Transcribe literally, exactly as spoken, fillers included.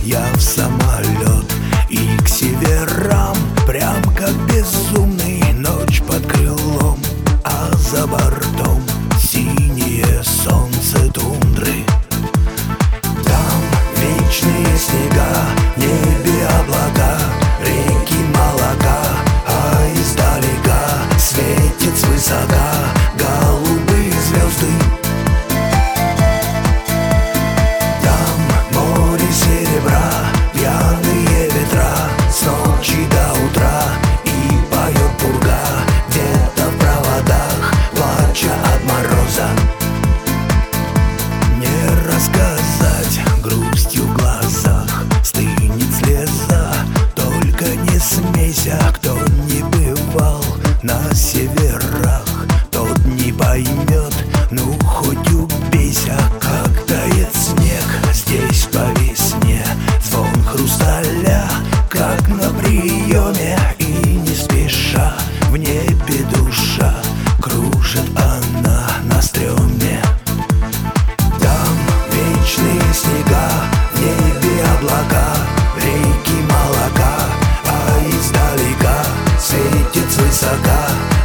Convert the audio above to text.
я в самолет и к северам, прям как безумный, ночь под крылом, а за бортом синее солнце тундры. Там вечные снега, в небе облака, реки молока, а издалека светит свысока голубые звезды. Там море серебра, пьяные ветра, с ночи до утра, и поет пурга где-то в проводах, плача от мороза. Не рассказать грустью в глазах, стынет слеза, только не смейся. Кто не бывал на северах, тот не поймет, ну хоть убейся. Как тает снег здесь по весне, звон хрусталя, как на приеме, и не спеша в небе душа кружит она на стреме. Там вечные снега, в небе облака, реки молока, а издалека светит свысока